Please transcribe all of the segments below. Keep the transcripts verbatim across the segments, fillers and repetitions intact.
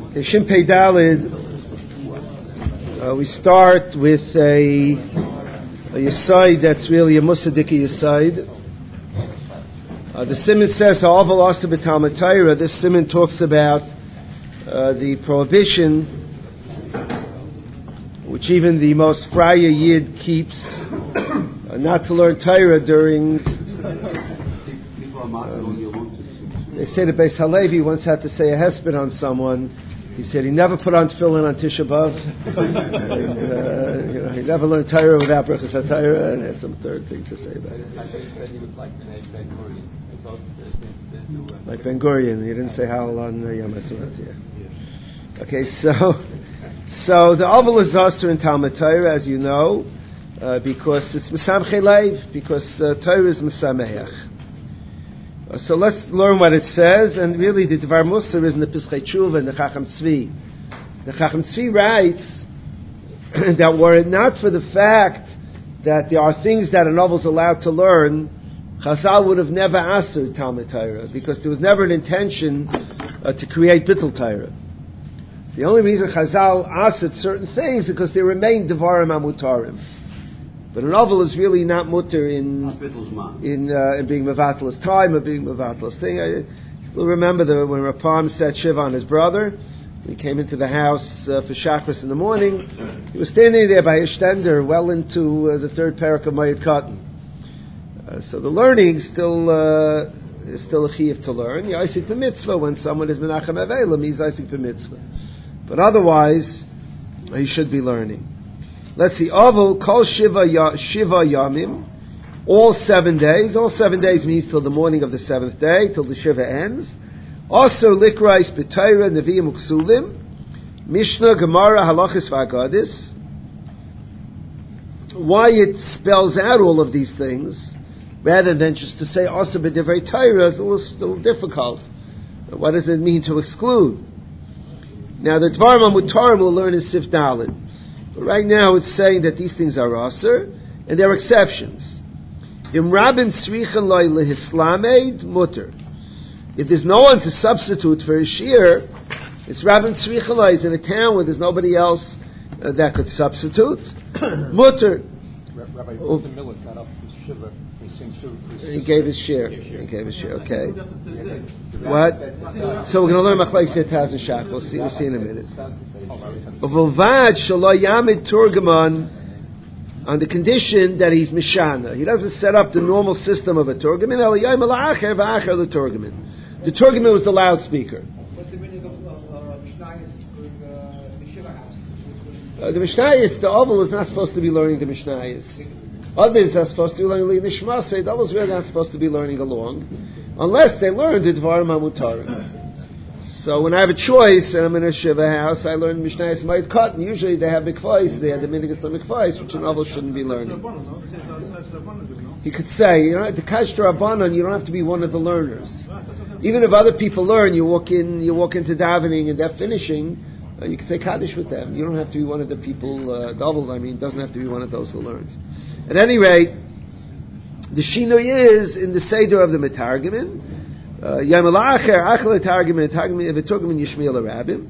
Shin Pei Dalid, uh, we start with a, a Yesod that's really a Musadiki Yesod. Uh, the Siman says, Ha'aval Asa B'Talmud Torah. This Siman talks about uh, the prohibition which even the most Fraya Yid keeps uh, not to learn Torah during... Um, they say that Beis Halevi once had to say a hesped on someone. He said he never put on tefillin on Tisha B'Av. and, uh, you know, he never learned Torah without Berachas HaTorah, and had some third thing to say about it. Like Ben Gurion, he didn't say Hallel on uh, Yom HaTzmaut. Yeah. Okay, so so the Oval is Aser in Talmud Torah, as you know, uh, because it's Mesamchei Leiv, because uh, Torah is Mesameach. Uh, so let's learn what it says, and really the Dvar Musar is in the Pischei Tshuva and the Chacham Tzvi. The Chacham Tzvi writes that were it not for the fact that there are things that a novel is allowed to learn, Chazal would have never asked Talmud Torah, because there was never an intention uh, to create Bittul Torah. The only reason Chazal asked certain things is because they remain Devarim HaMutarim. But a novel is really not mutter in in, uh, in being Mevatel's time or being Mevatel's thing. I still remember the, when Rapam said Shiva on his brother. He came into the house uh, for Shacharis in the morning. He was standing there by his stender well into uh, the third parak of Mayat Cotton. Uh, so the learning still uh, is still a chiyuv to learn. Yisik b'mitzvah, when someone is menachem avelim, he's yisik b'mitzvah. But otherwise, he should be learning. Let's see. Oval kol shiva ya, shiva yamim, all seven days. All seven days means till the morning of the seventh day, till the shiva ends. Also likrais b'Torah neviim uksuvim, Mishnah, Gemara, halachis v'agadis. Why it spells out all of these things, rather than just to say also b'divrei Torah, is a little, little difficult. What does it mean to exclude? Now the Dvarim HaMutarim we'll learn in Sif Daled. But right now it's saying that these things are aser, and there are exceptions. Im Rabin Tzrichen Loi Lehislamed Mutter. If there's no one to substitute for a shear, it's Rabin Tzrichen Loi is in a town where there's nobody else uh, that could substitute. Mutter. Rabbi oh. Miller got up his shiva. He gave his share. He gave his share. Okay. What? So we're going to learn Machlekes Taz and Shach. We'll see. We'll see in a minute. Uvilvad shelo yamid turgaman, on the condition that he's mishana. He doesn't set up the normal system of a turgaman. El yom la'acher v'acher the turgaman. The turgaman was the loudspeaker. What's the meaning of Mishnayos going the Shiva house? The Mishnayos, the Oval is not supposed to be learning the Mishnayos. Others are supposed to be learning the Shema, so the Oval's really not supposed to be learning along, unless they learn the Dvarim HaMutarim. So when I have a choice and I'm in a Shiva house, I learn Mishnayos Mayit Cotton. Usually they have mikvahs, they have the Minigas of mikvahs, which an Oval shouldn't be learning. He could say, you know, the Kashta Rabbanon, you don't have to be one of the learners. Even if other people learn, you walk in, you walk into davening and they're finishing, uh, you can say Kaddish with them. You don't have to be one of the people, uh, double, I mean, doesn't have to be one of those who learns. At any rate, the Shinoi is in the Seder of the Metargimin. Yom La'acher, Achel Metargimin, Metargimin Yishmiel Arabim.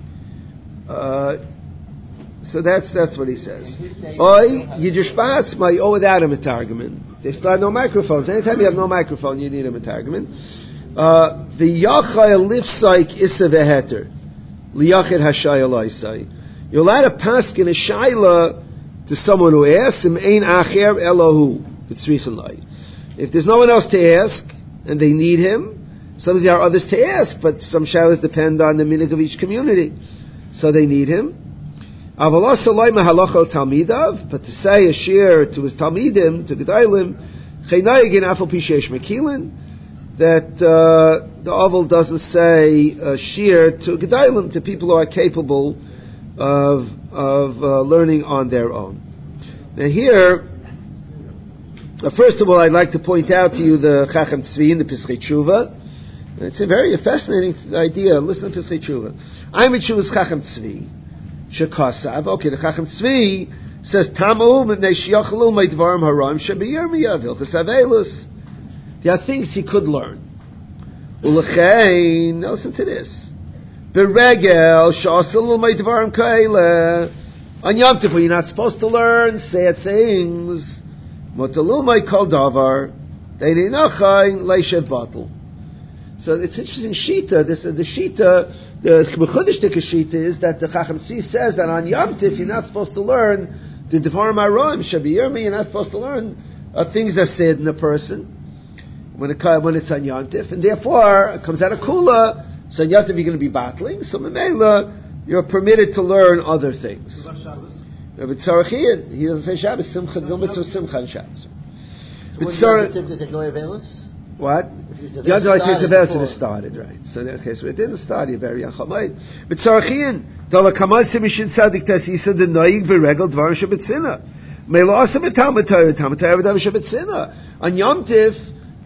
So that's that's what he says. Oi, Yidishbatz, my oh without a Metargimin. They still have no microphones. Anytime you have no microphone, you need a Metargimin. The Yachai Lifsaik Issa Veheter. Liyachid Hashaya Laisai. You're allowed to paskin a Shaila to someone who asks him, Ein Acher Elohu, if there's no one else to ask, and they need him, sometimes there are others to ask, but some shaylas depend on the minig of each community, so they need him. But to say a shir to his talmidim, to Gedailim, that uh, the Oval doesn't say a shir to Gedailim, to people who are capable of of uh, learning on their own. Now here, uh, first of all, I'd like to point out to you the Chacham Tzvi in the Pischei Tshuva. It's a very fascinating idea. Listen to Pischei Tshuva. I'm in Tshuva's Chacham Tzvi. Shekasav. Okay, the Chacham Tzvi says, Tamu m'nei shiachlu me'dvarim haram shebiyirmiyah vilchas avelus. There are things he could learn. Ulechein, listen to this. Beregel shasel ma'itvarim kaila. On Yom Tov, you're not supposed to learn sad things. Motalul may kol davar. Deininachain leishev batel. So it's interesting shita. This is the shita. The Mechudesh shita is that the Chacham Tzvi says that on Yom Tov you're not supposed to learn the Devarim Aroim Shabiyirmi. You're not supposed to learn uh, things that said in a person when it when it's on Yom Tov, and therefore it comes out of Kula. So on Yom Tov you're going to be battling. So Memela you're permitted to learn other things. But Tzarachian, he doesn't say Shabbos. Simcha, no mitzvah Simcha and Shabbos. So when Yom Tov does it go Avelis? What? The other case of Eretz started, right? So in that case, it didn't start. You're very achamay. But Tzarachian, Dala Kamal Simishin Tzadik Tasisa the Noig Beregel Dvar Shabbatzina. Mela Asa Betalmud Torah Talmud Torah V'Dav Shabbatzina. On Yom Tiv,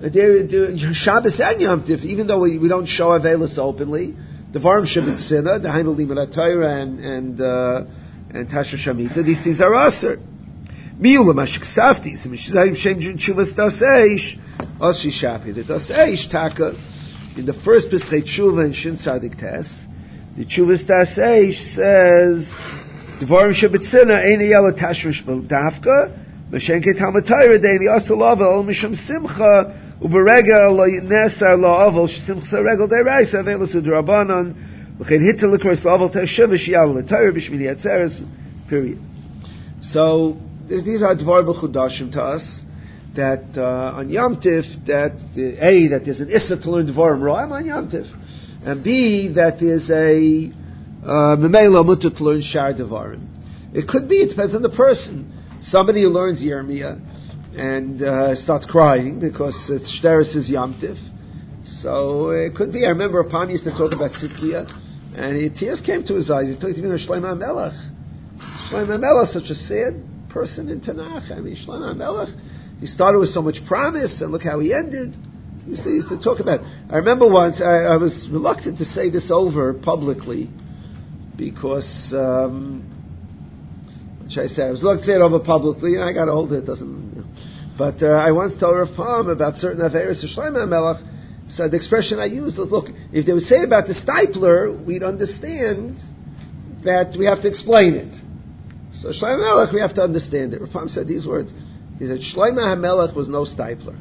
Shabbos and Yom Tiv, even though we, we don't show Avelis openly, the Dvarim Shabbatzina, the Hainu Limud Torah and and uh, and Tasha Shamita, these things are aser. Miula Mashik Safti, Simishayim Shem Chuvas Daseish. Oshi Shafi, the Daseish Taka, in the first Pesach Tshuva in Shin Tzadik Tes, the Chuvas Daseish says, Dvarim Shabbatzina Eini Yela Tashmish Dafka, Mashenke Talmud Torah Deini Asal Avel Misham Simcha Uberega Lo Nesar Lo Avel Simcha Regel Dereis Avelis Udrabanan L'chein Hitta L'kros Avel Teshuva Shiyal L'Torah B'Shmini Atzeres. Period. So these are Dvar B'Chudashim to us. That uh, on Yom Tif, that uh, A, that there's an Issa to learn Dvarim Ra'im on Yom Tif, and B, that there's a Memela Mutter to learn Shar Dvarim. It could be, it depends on the person. Somebody who learns Yirmiyah and uh, starts crying because it's Shteris' Yom Tif. So it could be. I remember Apam used to talk about Tzidkiah, and he, tears came to his eyes. He talked even of Shlomo HaMelech. Shlomo HaMelech, such a sad person in Tanakh. I mean, Shlomo HaMelech, he started with so much promise, and look how he ended. He used to, he used to talk about it. I remember once, I, I was reluctant to say this over publicly, because, um, what should I say? I was reluctant to say it over publicly, and I got hold of it, doesn't, you know. But uh, I once told Rav Palm about certain Averis of Shlomo HaMelech, so the expression I used was, look, if they would say about the stipler, we'd understand that we have to explain it. So Shlomo HaMelech, we have to understand it. Rav Palm said these words. He said, Shlomo HaMelech was no stipler.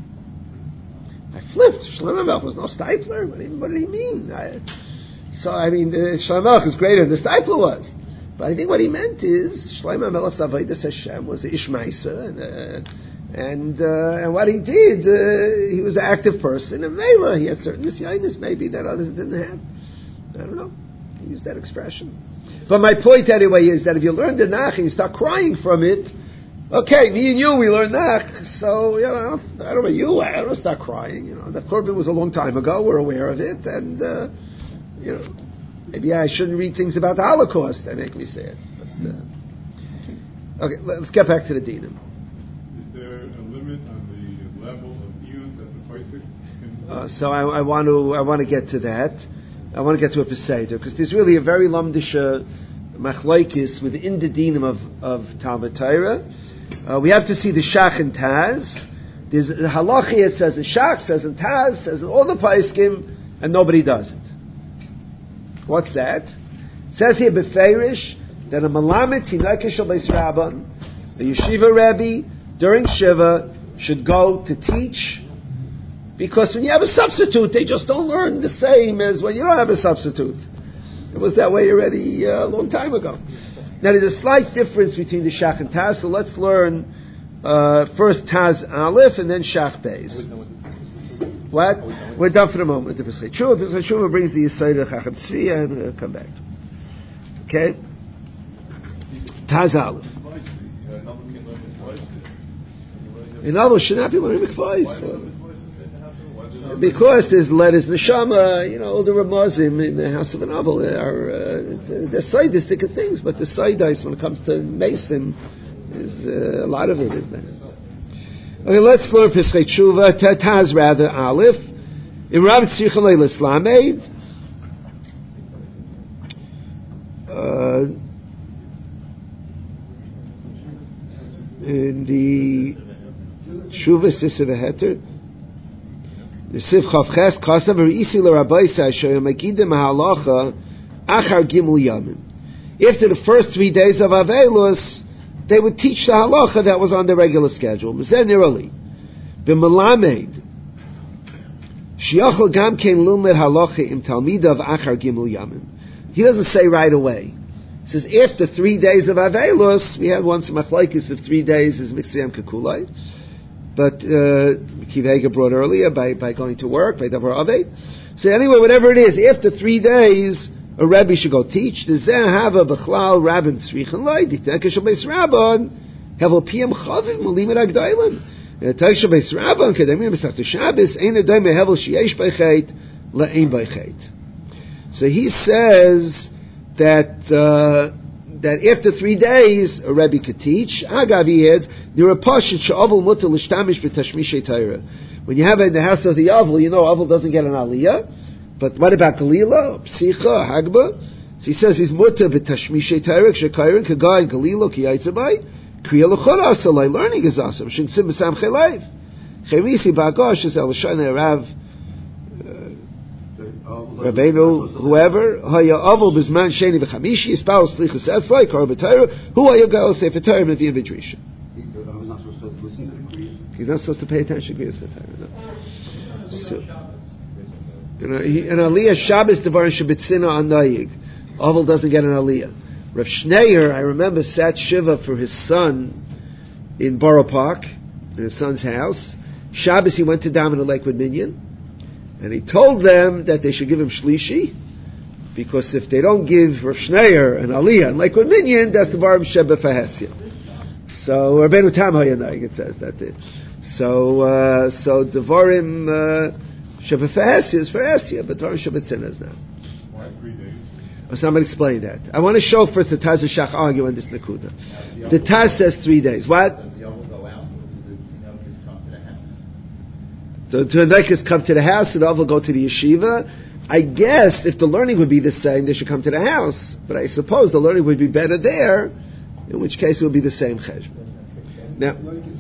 I flipped. Shlomo HaMelech was no stipler? What did he, what did he mean? I, so, I mean, uh, Shlomo HaMelech is greater than the stipler was. But I think what he meant is, Shlomo HaMelech's Avodas Hashem was the Ishmaisa, and, uh, and, uh, and what he did, uh, he was an active person, and Mela, he had certain nisyanis maybe that others didn't have. I don't know. He used that expression. But my point anyway is that if you learn the Nach and you start crying from it, okay, me and you, we learned that. So, you know, I don't know you, I don't start crying. You know, the Korban was a long time ago. We're aware of it. And, uh, you know, maybe I shouldn't read things about the Holocaust that make me sad. But, uh, okay, let's get back to the Dinim. Is there a limit on the level of use that the Pesach can... Uh, so I, I want to I want to get to that. I want to get to a Peseder, because there's really a very lamdisha machlaikis within the Dinim of, of Talmud Torah. Uh, we have to see the Shach and Taz. There's the halachi, it says in Shach, says in Taz, says in all the Paiskim, and nobody does it. What's that? It says here, Beferish, that a Malamed Tinake Shel Beis Rabban, the Yeshiva Rebbe, during Shiva, should go to teach, because when you have a substitute, they just don't learn the same as when you don't have a substitute. It was that way already uh, a long time ago. Now there's a slight difference between the Shach and Taz, so let's learn uh, first Taz Aleph and then Shach Beis. What? We're done for the moment. The Pesach Tshuva, Pesach Tshuva brings the Yisayda Chacham Tzvi, and we'll come back. Okay? Taz Aleph. In Aleph should not be learning Mikvahis. Because there's letters neshama, you know, all the Ramazim in the house of an Abel are uh, they're sidistic things, but the sidis when it comes to Mason is uh, a lot of it, isn't it? Okay, let's learn Pesach Tshuva, Taz rather Aleph. In Rav Tzichem Leilas Lamed, in the Tshuva Sisa V'Heter. The B'siv chavches kasav v'isi l'rabaisa shoyam akidim ha'alacha achar gimel yamin. After the first three days of Avelus, they would teach the halacha that was on the regular schedule. M'zeh nirali. B'melamed shiachol gam kein lumed halacha im talmidav achar gimel yamin. He doesn't say right away. He says after three days of Avelus, we had once a machlokes of three days is mitzvah kekulai. But uh, Kivega brought earlier by, by going to work, by Davar Aved. So anyway, whatever it is, after three days, a Rebbe should go teach. The Zeh Hava B'chlal Rabbin Tzrichen Loi Ditek Shal Beis Rabban Hevel Piyam Chavim Mulim Et Agdailim Ditek Shal Beis Rabban Kedemim B'Sachta Shabbos Ein Adai Mehevel Sheyesh B'Chet Le'Ein B'Chet. So he says that uh, that after three days a Rebbe could teach. Agav he adds there are pashut she'avul mutar l'shtamish b'tashmishay Torah. When you have it in the house of the avul, you know avul doesn't get an aliyah. But what about Galila, Psicha, Hagba? So he says he's mutar b'tashmishay Torah shekayrin kagay Galilo ki yaitzabai kriya l'chol asalai learning is awesome. Shinsim b'sam chayleiv chayrisi ba'agosh is el shana rav. Rabbeinu, whoever, haya avol bizman sheni v'chamishi, yispal slichus etzlai, kar b'Torah, hu haya gal sefer Torah mevi'im v'drisha. He's not supposed to pay attention to Sefer Torah. No. So, you know, he, an aliyah Shabbos devarim shebitzina anayig. Avol doesn't get an aliyah. Rav Schneier, I remember, sat shiva for his son in Borough Park, in his son's house. Shabbos he went to daven in Lakewood Minyan. And he told them that they should give him shlishi, because if they don't give Rav Schneier an aliyah and Lakewood Minyan, that's the Varim Sheba Fahasia. So Rabbeinu Tam Hayanayik, it says that. It. So uh, so the Varim Sheba Fahasia is Fahasia, but Varim Sheba Tzina is now. Why three days? Oh, somebody explain that. I want to show first the Taz and Shach argue on this Nakuda. The Taz says three days. What? So the Nekas come to the house, and the Avil go to the yeshiva. I guess if the learning would be the same, they should come to the house. But I suppose the learning would be better there, in which case it would be the same cheshbon. Now,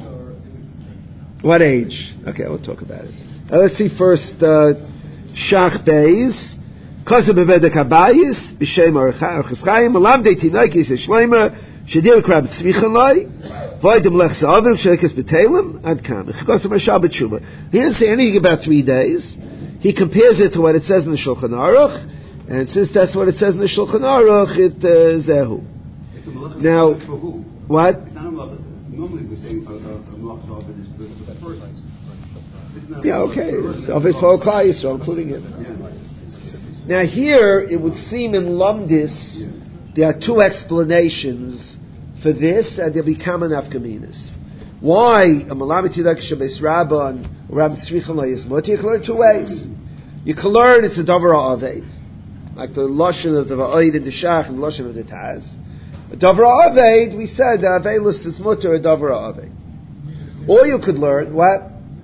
what age? Okay, we'll talk about it. Uh, let's see first, uh, Shach Beis. Kosa bevedek habayis, b'shem archas chayim, alam de tinaykis eshleima, shedir krab tzvichalai, voidem lech za'avim, shekes b'telim, ad kam. Kosa mashal b'tshuva. He didn't say anything about three days. He compares it to what it says in the Shulchan Aruch, and since that's what it says in the Shulchan Aruch, it uh, zehu. Now, what? Normally we say a malach za'avim is the first. Yeah, okay. So if it's for Klal Yisrael, including him. Now here, it would seem in Lumdis, there are two explanations for this, and there'll be common afkaminas. Why a Malamet Yidak Shabbos Rabban or Rabbi Tzrichon Lo Yismot? You can learn two ways. You can learn it's a Dover Aved, like the Lashon of the Va'oid and the Shach and the Lashon of the Taz. A Dover Aved, we said, the Avelus is Mutter, a Dover Aved. Or you could learn, what?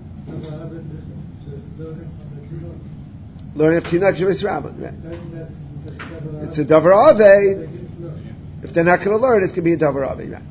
Learning of Tinach Shabbos Rabban, right? It's a Dover Aved. If they're not going to learn, it's going to be a Dover Aved, right?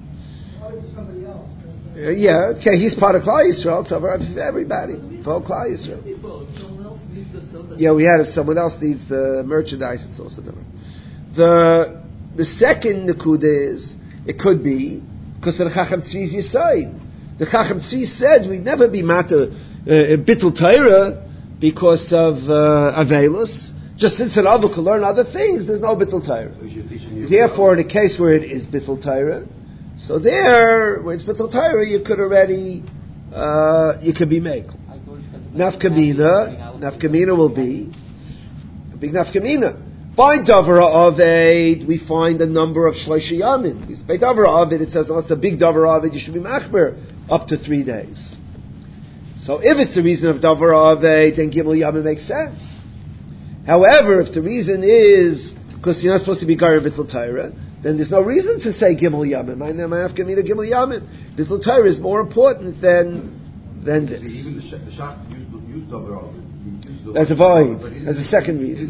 Uh, yeah, okay, he's part of Klal Yisrael, it's over everybody, for Klal Yisrael. Yeah, we had if someone else needs the merchandise, it's also different. The the second Nakuda is, it could be, because of the Chacham Tzvi's Yisayid. The Chacham Tzvi said we'd never be Mata uh, Bittul Torah because of uh, Avelus. Just since an Avu can learn other things, there's no Bittul Torah. Therefore, in a case where it is Bittul Torah, so there, where it's Bittul Torah, you could already, uh, you could be Mekel. Nafkamina, Nafkamina will be a big Nafkamina. By Davra Aved, we find a number of Shloisha Yamin. By Davra Aved, it says, oh, it's a big Davra Aved, you should be Machmer up to three days. So if it's the reason of Davra Aved, then Gimel Yamin makes sense. However, if the reason is because you're not supposed to be Gar Bittul Torah, then there's no reason to say Gimel Yamin. My name, I have to mean a Gimel Yamin. Bittul Torah is more important than than this. Even the Shach used used Dover Aved. That's a void. That's a second reason.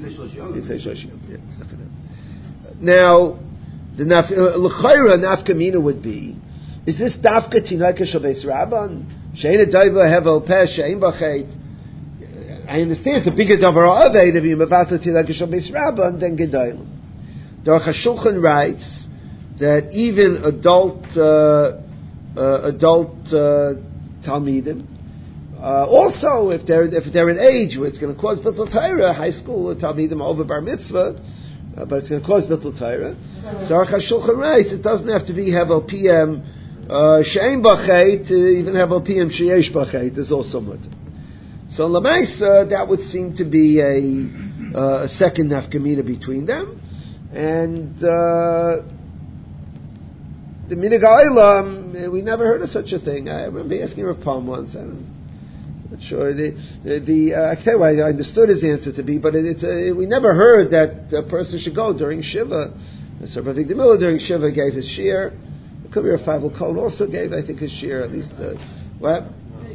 Now, the L'chayra Nafkamina would be: is this Dafka Tinaka Shabbos Rabban? Sheina Daiva Hevel Peh Shein Bachet. I understand it's a bigger davar aved if you mevatel tila geshel beis rabban than gedolim. The Aruch HaShulchan writes that even adult uh, uh, adult uh, talmidim, uh, also if they're if they're in age where it's going to cause bittul Torah, high school talmidim over bar mitzvah, uh, but it's going to cause bittul Torah. So Aruch HaShulchan writes it doesn't have to be hevel P M she'ein b'cheit, even hevel P M sheyesh b'cheit is also mutter. So Lamaisa, that would seem to be a, uh, a second nafkamina between them, and uh, the minig ha'olam, we never heard of such a thing. I remember asking Rav Palm once. I'm not sure. The, the, the uh, I tell you what I understood his answer to be, but it, it's uh, we never heard that a person should go during Shiva. So Rav Avigdor Miller during Shiva gave his shir. The Kubir of Feivel Cohen also gave, I think, his shir. At least uh, what?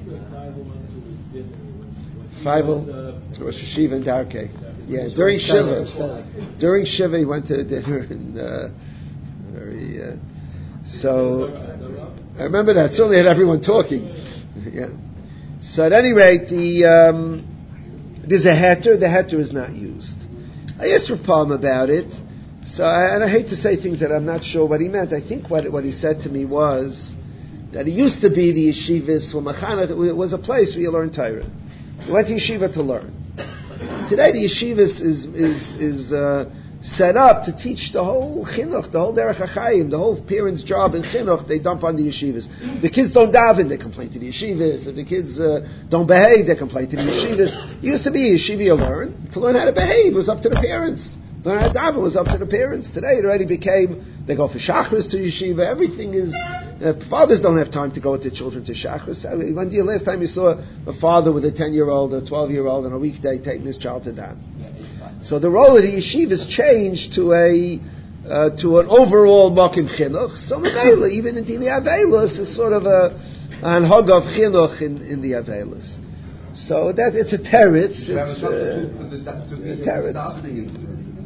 Feivel Rosh Hashiva and Darkei. Yeah, during Shiva. During Shiva, he went to dinner and uh, very. Uh, so I remember that. Certainly had everyone talking. Yeah. So at any rate, the um, there's a heter. The heter is not used. I asked Rav Palm about it. So I, and I hate to say things that I'm not sure what he meant. I think what what he said to me was that it used to be the yeshivas were machanat. It was a place where you learn Torah. You went to yeshiva to learn. Today the yeshivas is is is uh, set up to teach the whole chinuch, the whole derech hachayim, the whole parent's job in chinuch. They dump on the yeshivas. The kids don't daven, they complain to the yeshivas. If the kids uh, don't behave, they complain to the yeshivas. It used to be yeshiva you learn. To learn how to behave was up to the parents. To learn how to daven was up to the parents. Today it already became, they go for shachris to yeshiva. Everything is, uh, fathers don't have time to go with their children to shachris. I mean, when the last time you saw a father with a ten-year-old or twelve-year-old on a weekday taking his child to daven? So the role of the yeshiva has changed to a uh, to an overall makim chinuch. So Avela, even in the Avelis, is sort of a an hog of chinuch in, in the Avelis. So that it's a teretz. It's uh, a teretz.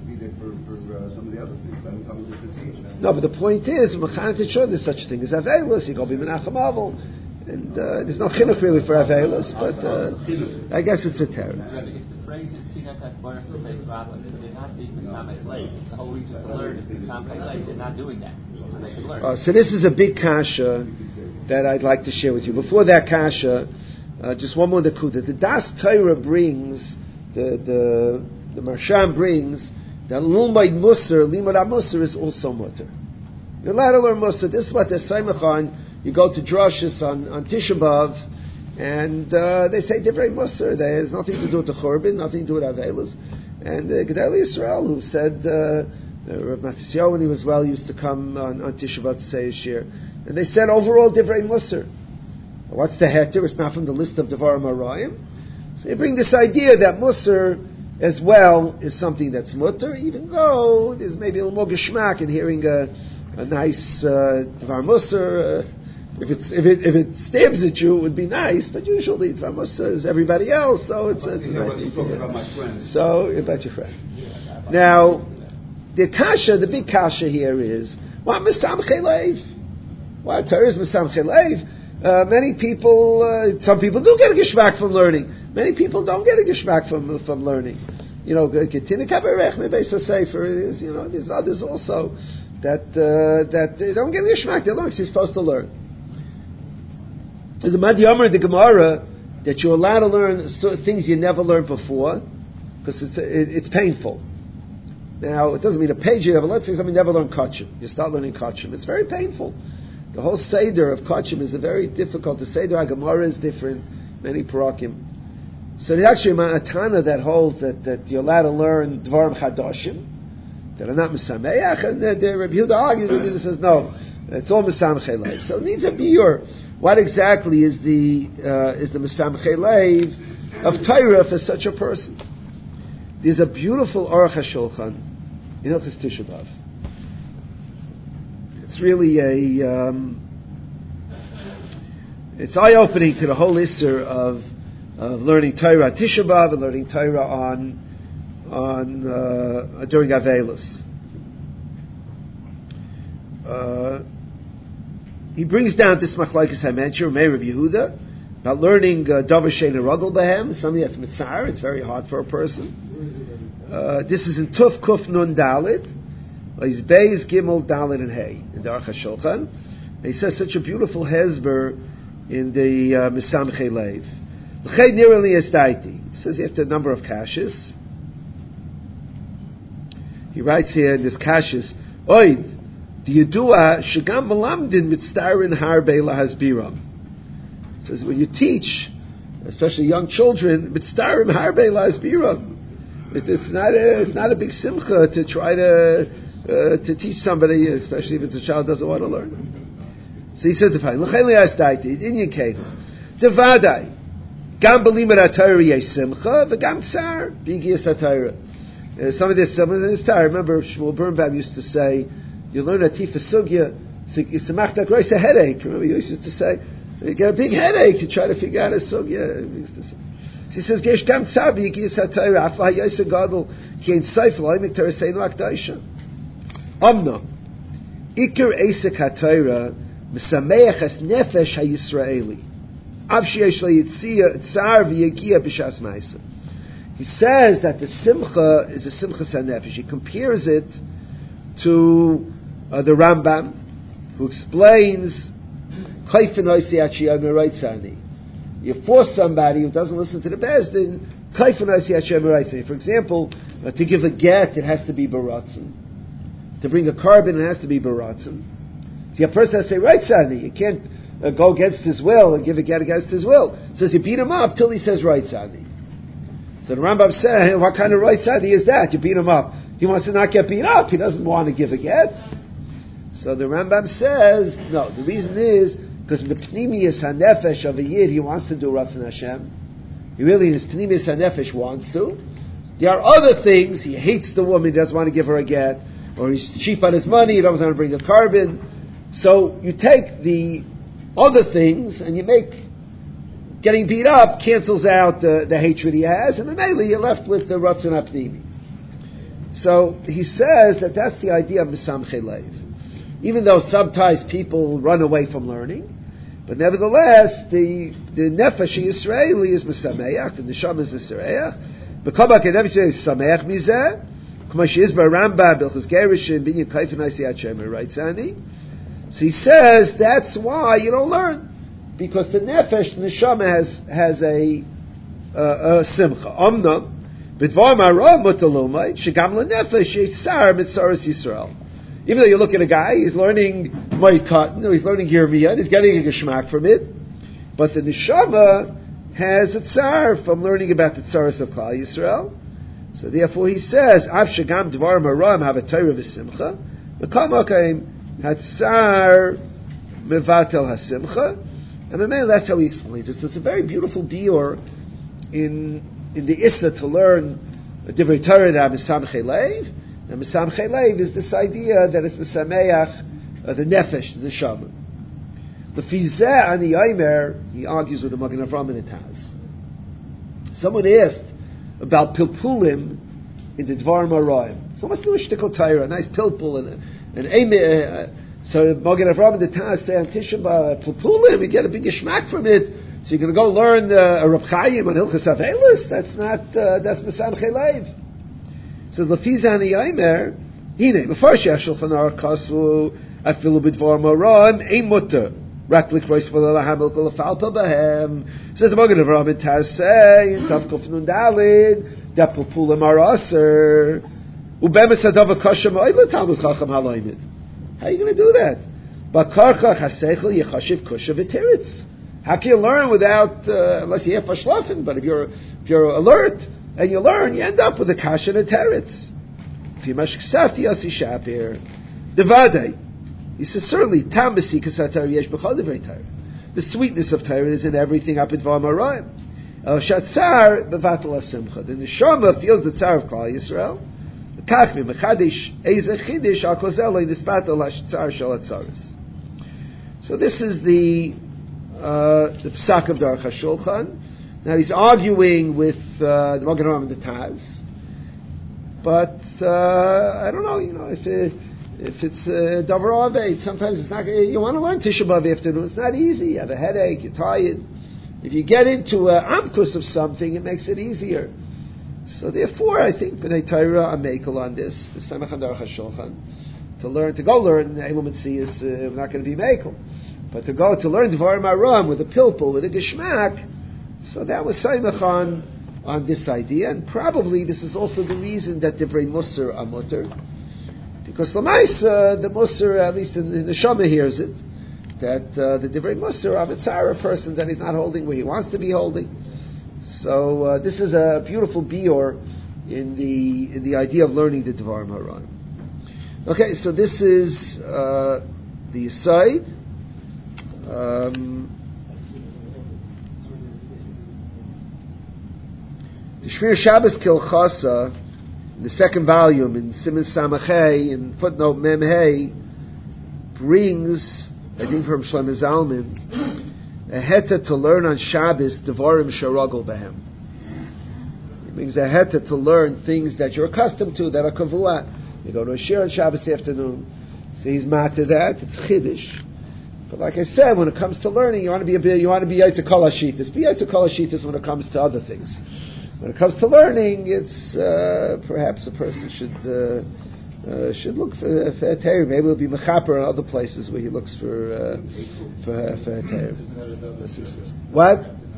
No, but the point is, there's such a thing as Avelis. You go be Menachem Avel, and uh, there's no chinuch really for Avelis, but uh, I guess it's a teretz. The whole reason to learn is to they're not doing that. Uh, so this is a big kasha that I'd like to share with you. Before that kasha, uh, just one more nekuda. The Das Torah brings, the the the Marsham brings that Lulmaid Musar, Limud HaMusar is also mutter. You're allowed to learn Musar. This is what they're saying on. You go to drushes on on Tisha B'Av, and uh, they say Divrei Musar. There's nothing to do with the Churban, nothing to do with Avelis. And uh, Gedali Yisrael, who said, uh, uh, Rav Matisyahu, when he was well, used to come on, on Tisha B'Av to say his shir. And they said, overall, Divrei Musar. What's the heter? It's not from the list of Devarim Arayim. So they bring this idea that Musar, as well, is something that's mutter, even though there's maybe a little more geschmack in hearing a, a nice uh, Devar Musar. Uh, if, it's, if, it, if it stabs at you, it would be nice, but usually Devar Musar is everybody else, so it's, it's a nice thing to about my friend. So, about your friend. Now, the kasha, the big kasha here is, what Mesamchei Leiv? What Torah is Mesamchei Leiv? Uh, many people, uh, some people do get a geschmack from learning. Many people don't get a geschmack from from learning. You know, Ketina Kaberech Mebeisa Sefer is, you know, there's others also that uh, that they don't get a geschmack. They learn because you're supposed to learn. There's a Madhyamar in the Gemara that you're allowed to learn things you never learned before because it's it, it's painful. Now, it doesn't mean a page you never. Let's say somebody never learned Kachim. You start learning Kachim. It's very painful. The whole Seder of Kachim is a very difficult. The Seder HaGemara is different, many parakim. So there's actually a Tana that holds that, that you're allowed to learn Dvarim Chadashim, that are not Mesameach, and the, the Rabbi Yehuda argues and he says, no, it's all Mesamchei Leiv. So it needs a biur. What exactly is the uh, is the Mesamchei Leiv of Torah for such a person? There's a beautiful Aruch HaShulchan in Hilchos Tisha B'Av. It's really a, um, it's eye-opening to the whole issue of, of learning Torah at Tisha B'Av and learning Torah on, on, uh, during Avelis. Uh, he brings down this machlokes I mentioned, Meir of Yehuda, about learning Davar Shein Rugel Behem, something that's mitzar, it's very hard for a person. Uh, this is in Tuf Kuf Nun Dalit, He's Beis Gimel Dalit and Hey in the Aruch HaShulchan. He says such a beautiful hezber in the uh, Mesamchei Leiv. L'chei nirali estaiti. He says you have a number of kashas. He writes here in this kashas, Oid, Diyudua shegam malamdin mitzdarin harbe lahasbiram. He says when you teach, especially young children, mitzdarim harbe lahasbiram. It, it's not a it's not a big simcha to try to uh, to teach somebody, especially if it's a child who doesn't want to learn. So he says the following: L'chei li'asdaiti in Yekeda, devadai gam b'limud haTorah yesh simcha v'gam tsar b'yigiyas haTorah. Some of this, some of this I remember Shmuel Birnbaum used to say, you learn a tifa sugya, you semach that grace a headache. Remember he used to say, you get a big headache to try to figure out a sugya. He says, Gesh gam tsar b'yigiyas haTorah afa hayos gadol ki ein seifel oimik Torah seinu akdaisha. Omno ikir esek haTorah misameach es nefesh hayisraeli av sheyesh leyitzia tsar v'yigiyah b'shas ma'isa. He says that the simcha is a simcha sanefesh. He compares it to uh, the Rambam, who explains you force somebody who doesn't listen to the bezdin. For example, uh, to give a get, it has to be baratzin. To bring a carbon, it has to be baratzin. See, a person has to say right sani. You can't uh, go against his will and give a get against his will. So you beat him up till he says right sani. So the Rambam said, what kind of right sadi is that? You beat him up. He wants to not get beat up. He doesn't want to give a get. So the Rambam says, no, the reason is because the Pnimius HaNefesh of a Yid, he wants to do Ratzon Hashem. He really, his Pnimius HaNefesh wants to. There are other things. He hates the woman. He doesn't want to give her a get. Or he's cheap on his money. He doesn't want to bring a carbon. So you take the other things and you make getting beat up cancels out the, the hatred he has, and then mainly you're left with the Ratzon Apnimi. So he says that that's the idea of Mesamchei Leiv. Even though sometimes people run away from learning, but nevertheless, the the Nefesh Yisraeli is Mesameach, the Neshama is Yisrael. B'kabak Nefesh is Sameach Mizeh, K'ma she'izbar Rambam, B'chus Gerishin, Binyan Kaifin Haisiyat Shemer, right, Sani? So he says that's why you don't learn. Because the nefesh, neshama has has a uh, a simcha. Omna, b'dvar ma'ara mutalomai shegam lenefesh yitzar mitzaras Yisrael. Even though you look at a guy, he's learning Moed Katan, or he's learning Yirmiyah, and he's getting a geschmack from it. But the neshama has a tsar from learning about the tzaras of Klal Yisrael. So therefore, he says, "Av shegam dvar ma'ara have a Torah v'simcha, v'kol makaim hatzar mevatel hasimcha." And that's how he explains it. So it's a very beautiful dior in in the Issa to learn a Divrei Torah that Mesamchei Leiv. And Mesamchei Leiv is this idea that it's Mesameach, uh, the Nefesh, the Neshama. L'fizeh ani Yomer, he argues with the Magen Avraham in the Taz. Someone asked about Pilpulim in the Dvar Marayim. So let's do a shtickle Torah, a nice Pilpul and an Eimeh. So Magen Avraham and the Taz say on Tisha B'Av, Pilpulim, you get a big geschmack from it. So you're going to go learn uh, a Rav Chaim on Hilchas Avelis? That's not, uh, that's Mesamchei Leiv. So L'fizeh ani Yomer, Hine, before Shulchan Aruch Kasu, Afilu B'Dvar Marayim, Ein Mutter, Rak L'Krois V'La'Laham L'Kol L'Falpa B'Hem. So the Magen Avraham and Taz say, in Tav Kuf Nun Dalid, that Pilpulim are Aser, Ubemes Hadav HaKosher Ma'od L'Talmud Chacham HaLoimid. How are you going to do that? How can you learn without, uh, unless you have fashlofen? But if you're if you're alert and you learn, you end up with a kasha and a teretz. If you mashksafti yasi shapir, devadei. He says certainly tam b'sikas haTorah yesh b'chol divrei Torah. The sweetness of Torah is in everything up in Dvar Marayim. El shatzar bevatel hasimcha. The neshama feels the tzar of Klal Yisrael. So this is the uh, the psak of Aruch HaShulchan. Now he's arguing with uh, the Magen Avraham and the Taz, but uh, I don't know. You know if it, if it's uh, davar aved, sometimes it's not. You want to learn Tisha B'Av afternoon. It's not easy. You have a headache. You're tired. If you get into an amkus of something, it makes it easier. So therefore, I think B'nai Torah are makel on this. The Samach Handarach HaShulchan. To learn, to go learn Eilum Tzii is uh, not going to be makel. But to go to learn Dvarim Aram with a pilpul, with a geshmak, so that was Samach on, on this idea. And probably this is also the reason that Divrei Musar are mutter. Because Lamaisa, the Musar, at least in, in the Shama hears it, that uh, the Divrei Musar of a tzara person that he's not holding where he wants to be holding. So uh, this is a beautiful biur in the in the idea of learning the Dvarim Haran. Okay, so this is uh, the aside. Um, the Shmir Shabbos Kilchasa, in the second volume in Siman Samachei in footnote Memhei, brings, I think from Shlomo Zalman, a heta to learn on Shabbos Devarim Sharagol Behem. It means a heta to learn things that you're accustomed to that are kavua. You go to a shir on Shabbos afternoon, so he's mad to that. It's chiddush. But like I said, when it comes to learning, you want to be a you want to be yaitz kol hashitas. Be yaitz kol hashitas when it comes to other things. When it comes to learning, it's uh, perhaps a person should. Uh, Uh, should look for uh, for Torah. Maybe it'll be mechaper in other places where he looks for uh, for uh, for Torah. What?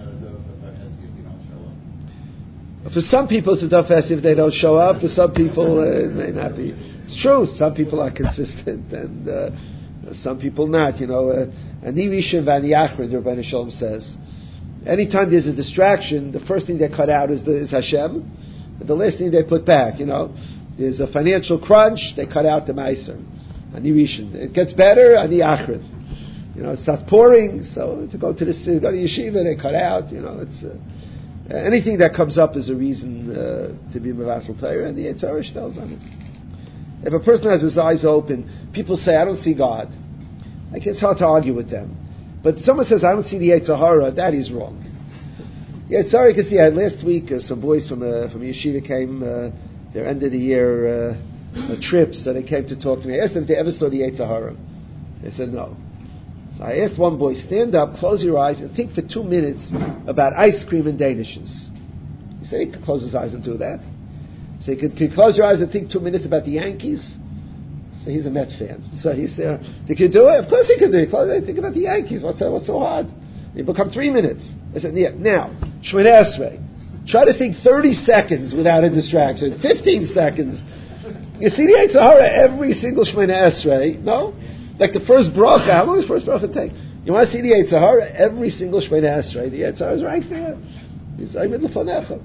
For some people, it's a dafes if they don't show up. For some people, uh, it may not be. It's true. Some people are consistent, and uh, some people not. You know, ani rishon v'ani achron, the Rebbeinu Shalom says. Anytime there's a distraction, the first thing they cut out is the is Hashem, and the last thing they put back. You know. There's a financial crunch, they cut out the Meiser. Ani Rishon. It gets better, Ani Achrid. You know, it starts pouring, so to go to the go to yeshiva, they cut out, you know, it's uh, anything that comes up is a reason uh, to be Mevasel Torah, and the Yetzer Hara tells on it. If a person has his eyes open, people say, I don't see God. Like, it's hard to argue with them. But someone says, I don't see the Yetzer Hara, that is wrong. Yetzer Hara, you can see, I had last week, uh, some boys from, uh, from yeshiva came, uh, their end of the year uh, a trip, so they came to talk to me. I asked them if they ever saw the Yetzer Hara. They said no. So I asked one boy, stand up, close your eyes, and think for two minutes about ice cream and Danishes. He said he could close his eyes and do that. So he could, could close your eyes and think two minutes about the Yankees. So he's a Mets fan. So he said, "Did you do it? Of course he could do it. Close, think about the Yankees. What's that, what's so hard? It become three minutes." I said, "Yeah, now Shmoneh Esrei. Try to think thirty seconds without a distraction. Fifteen seconds. You see the Yetzer Hara every single Shmoneh Esrei, no? Like the first bracha. How long does the first bracha take? You want to see the Yetzer Hara every single Shmoneh Esrei? The Yetzer Hara is right there. He's Aymed Lefanecha.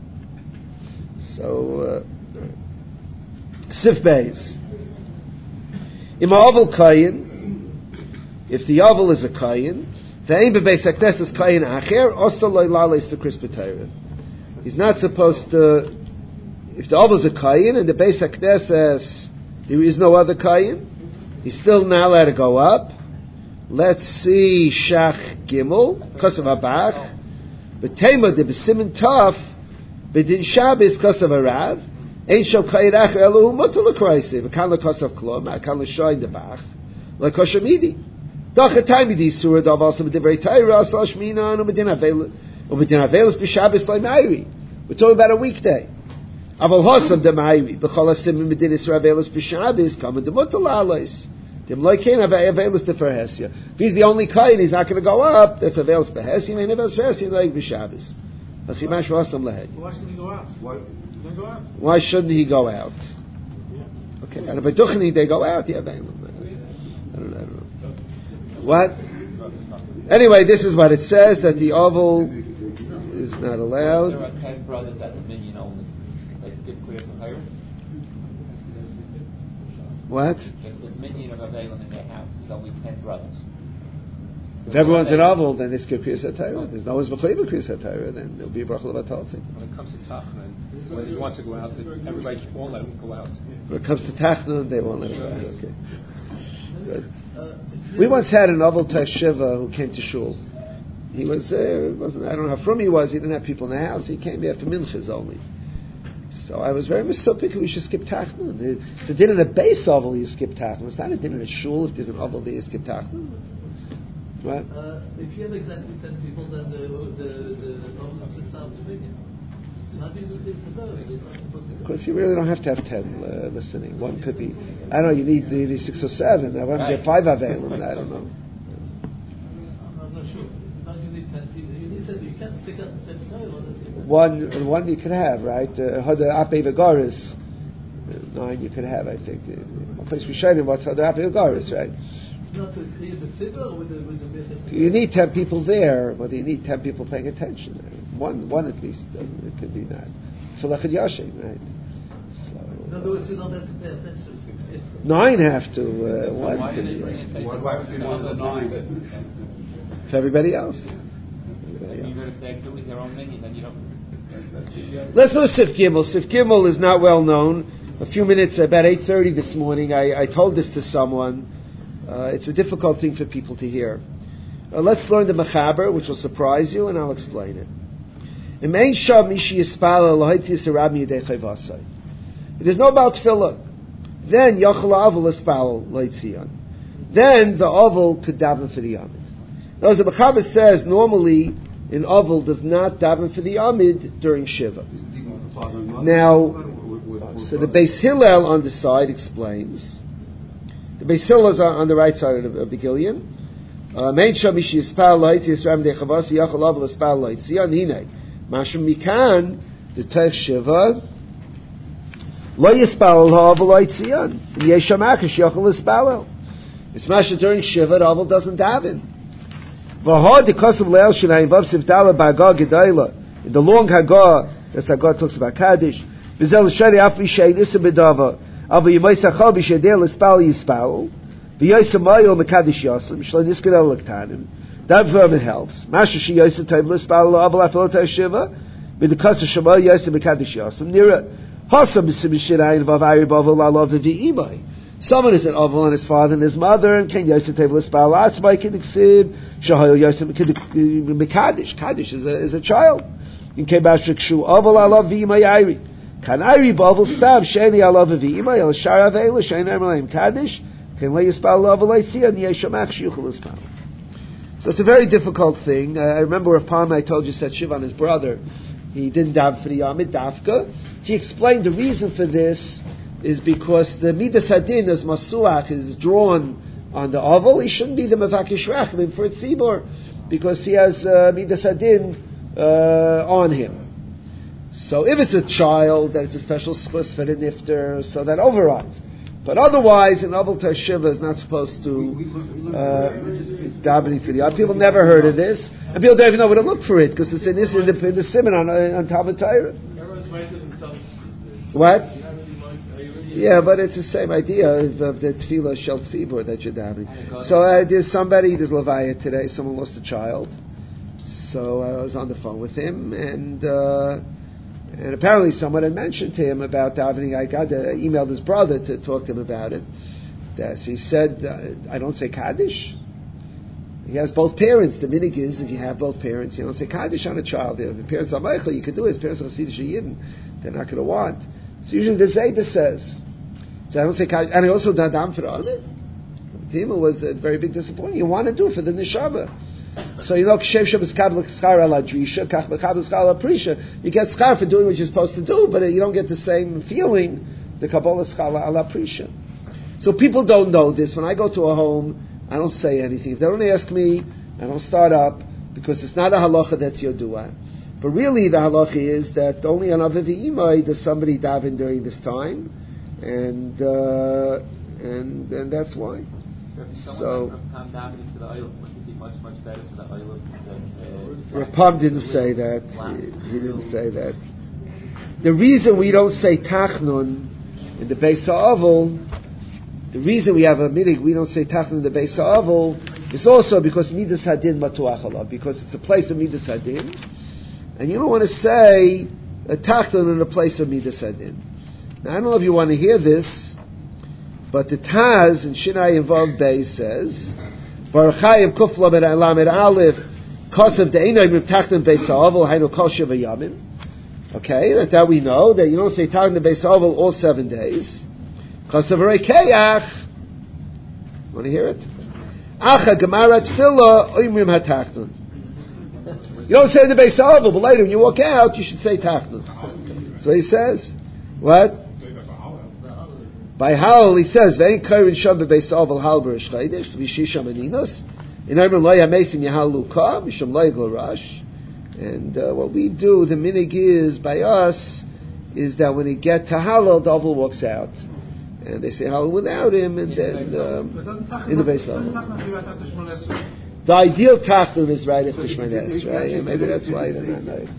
So, uh, Sif Beis. Im Oval Kayin, if the Oval is a Kayin, the Ein Bebeis HaKnesses is Kayin Acher, Osta Loi Lales to Kris B'Torah. He's not supposed to, if the Oval is a Kayin and the Beis HaKnesses, there is no other Kayin, he's still not allowed to go up. Let's see Shach Gimel, Kosav Abach, B'Tema de B'Simen Tov, B'Din Shabbos Kosav Arav, Ein Shal Kayin Acher Elohu Mutter L'Kreise, V'kan L'Kosav Klom, V'kan L'Shoyn Debach, L'Kosha Midi. Dach Etaymi Di Surah Dov also B'Divrei Torah, Asal Shmina, and B'Din Avel, B'Din Avelis B'Shabbos L'Mayri. We're talking about a weekday. Aval Hosam D'Mayri, B'Chol HaSimim B'Din Yisrael Avelis B'Shabbos, Kama D'Mutter L'Alais. Dim Loikein Avelis D'Ferhesia. If he's the only Kayin, he's not going to go up. That's Avelis B'Hesia, and Avelis B'Hesia like B'Shabbos. Chachimash Hosam Lehed. Why shouldn't he go out? Why? Go out. Why shouldn't he go out? Okay, and if B'Duchni they go out, yeah, I don't know. I don't know. What? Anyway, this is what it says, that the oval is not allowed. There are ten brothers at the minion only. They skip clear from Torah. What? If the minion of Avelim in their house is only ten brothers. If everyone's an oval, then they skip Kriyas HaTorah. There's no one's B'Chayim Kriyas HaTorah, then there'll be a Brachal Vatalti. When it comes to Tachnun, whether he wants to go out, everybody won't let him go out. When it comes to Tachnun, they won't let him go out. Okay. Good. We once had an oval Shiva who came to shul. He was there. Wasn't I don't know how from he was. He didn't have people in the house. He came here for minchas only. So I was very misopik. We should skip tachnun. It's a din in a base oval. You skip tachnun. It's not a din in a shul. If there's an oval there, you skip tachnun. What? Uh, if you have exactly ten people, then the the the oval splits out to million. How do you do this? Because you really don't have to have ten uh, listening. One could be, I don't know, you need, you need six or seven. Now, once you have five Avelim, I don't know. I'm not sure. Now you need ten people. You need seven. You can't pick up the same style. One, one you could have, right? Hada Ape Vagaris, nine you could have, I think. One place we showed him what's Hada Ape Vagaris, right? Not to create the figure or with the with the You need ten people there, but you need ten people paying attention. One, one at least, it could be that. Shalachid Yashim, right? So, in other words, you don't have to pay attention. Nine have to. Uh, one Why could did be. they Why why would you want the nine? For everybody else. Even if they're doing their own menu, then you don't. Let's do Sif Gimel. Sif Gimel is not well known. A few minutes, about eight thirty this morning, I, I told this to someone. Uh, it's a difficult thing for people to hear. Uh, let's learn the Mechaber, which will surprise you, and I'll explain it. It is no about tefillah. Then Yachal Aval Ispal Leitzion. Then the Aval could daven for the Amid. Now, as the Mechaber says, normally an Aval does not daven for the Amid during Shiva. Now, so the Beis Hillel on the side explains. The Beis Hillel is on the right side of the, of the Gillian. Main Shamishi Ispal Leitzion Ram De Chavasi Yachal Aval Ispal Leitzion Hine. Mashum Mikan, the Tech Shiva, Lo Yispal Ha'avel Leitzion, Yeshamakish Yachal Ispalel. It's Masha during Shiva, the Avel doesn't daven. V'hod the Kosav Leil Shnayim Vav Sivdala Ba'agah Gedayla. In the long Hagah, that's Hagah talks about Kaddish. V'zel Shari Afi Shein Issa B'dava. Ava Yimay Sachal B'shedel Ispal Yispal. V'yosem Mayo Mekadish Yosem. Shlo Niskadel Lektanim. That verb helps. Masha she Yosem Tayv L'Ispal L'Avel Afilot Shiva. With the Kosav Shema Yosem Mekadish Yosem. Nira Hasam B'sim Shirayin Vav Ari Bavel La'Lov V'Imay. Someone is an Avel and his father and his mother, and Ken Yosef Tayv L'Ispal Atzmai Ken Iksib Shahayo Yosef Mekadish. Kaddish is a is a child. In Kebash Shu Avel La'Lov V'Imay Ari. Kan Ari Bavel Stab Sheni Alav V'Imay El Shara V'Ela Sheni Amalayim Kaddish. Ken L'Ispal L'Avel L'Itzia Niyeshamach Shuchel L'Ispal. So it's a very difficult thing. Uh, I remember a Palm I told you said Shiva on his brother. He didn't daven for the Yamid Dafka. He explained the reason for this is because the Midas Hadin as Masuach is drawn on the Aval. He shouldn't be the Mavakish Rachlim for a Tzibor because he has uh, Midas Hadin uh, on him. So if it's a child, then it's a special spus for the Nifter, so that overrides. But otherwise, an Aval Tashiva is not supposed to davening for the People never heard of this, and people don't even know where to look for it because it's in this in the, in the Simon on on Talmud Torah. What? Yeah, but it's the same idea of the Tefillah Shel Tzibur that you're davening. So uh, there's somebody, there's Levaya today. Someone lost a child, so I was on the phone with him and. Uh, And apparently someone had mentioned to him about davening. I got uh, emailed his brother to talk to him about it. Yes, he said, uh, I don't say Kaddish. He has both parents. The minig is, if you have both parents, you don't say Kaddish on a child. If the parents are Michael, you could do it. His parents are Siddish Yidden. They're not going to want. So usually the Zayda says. So I don't say Kaddish. And I also dadam for Amid. Tima was a very big disappointment. You want to do it for the Neshama. So you know, you get schar for doing what you're supposed to do, but you don't get the same feeling, the Kabbalah schar ala prisha. So people don't know this. When I go to a home, I don't say anything. If they don't ask me, I don't start up, because it's not a halacha that's your dua. But really the halacha is that only on Aviv Imai does somebody daven during this time, and uh, and and that's why. So much, much better for the oil than uh, Rapam didn't say that. He, he didn't say that. The reason we don't say Tachnun in the Beis Ha'avel, the reason we have a minig, we don't say Tachnun in the Beis Ha'avel, is also because Midas Hadin Matuach Alav, because it's a place of Midas Hadin, and you don't want to say a Tachnun in a place of Midas Hadin. Now I don't know if you want to hear this, but the Taz in Shinai Involved Bay says, Baruchayim Kufla Ben Alamed Aleph Kosav De'inay Miptachtim Beis Ha'avel Hainu Kol Shiva Yamin. Okay, that, that we know that you don't say Tachtim Beis Ha'avel all seven days. Kosav Rekeach. Want to hear it? Acha Gemara Tefillah Oimrim HaTachnun. You don't say the Beis Ha'avel, but later when you walk out, you should say Tachnun. So he says, what? By Hal, he says, Ve'en Kairin Sham Beis Ha'avel Hal B'Rish Chaydish V'Shisham Aninos In Oimrim Lo Yamesim Yahal Luka Misham Lo Yigol Rash. And uh, what we do, the minig is by us, is that when he get to Halal, the Oval walks out, and they say Halal without him, and then um, in the Beis Ha'avel. The ideal Tachnun is right after Shmones, right? And maybe that's why they're not right.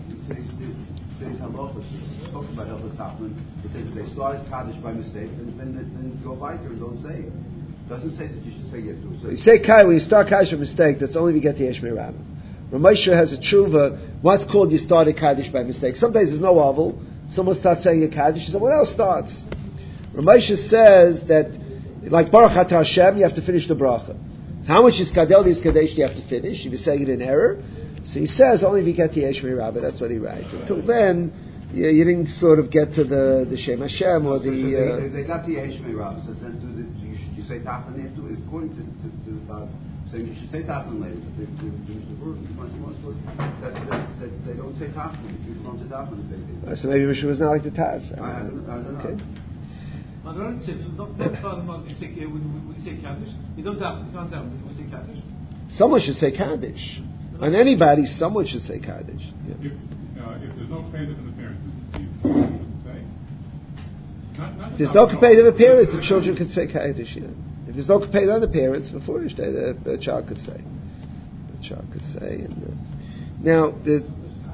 About Hilchos Tachnun, it says if they started Kaddish by mistake, then then, then go weiter and don't say it. It doesn't say that you should say yes. So you say Kai when you start Kaddish by mistake. That's only if you get the Yesh Me'Rabbim. Ramesha has a tshuva. What's called you started Kaddish by mistake? Sometimes there's no oval. Someone starts saying a Kaddish. Someone else starts. Ramesha says that, like Baruch Atah Hashem, you have to finish the bracha. So how much is Kadel is Kadesh you have to finish? If you're saying it in error, so he says only if you get the Yesh Me'Rabbim. That's what he writes. Until then, you, you didn't sort of get to the the Shem Hashem or the. So they, uh, they got the Yesh Me'Rabbim. So then do the, you, should, you say Tachnun there too, according to, to, to the Taz. Saying you should say Tachnun later, but they, they, they, the word, that, that, that they don't say Tachnun. People don't say Tachnun if they do. Uh, so maybe Mishnah was not like the Taz. I, I, don't, I don't know. Okay. Maar dan is het not not far when we say when we say Kaddish. You don't have you don't have when we say Kaddish. Someone should say Kaddish. On anybody, someone should say Kaddish. Yeah. If, uh, if there's no competitive interference, you shouldn't say. Not, not If there's no competitive appearance, the children could say Kaddish. Yeah. If there's no competitive appearance, before the, the child could say. The child could say. And, uh, now, the.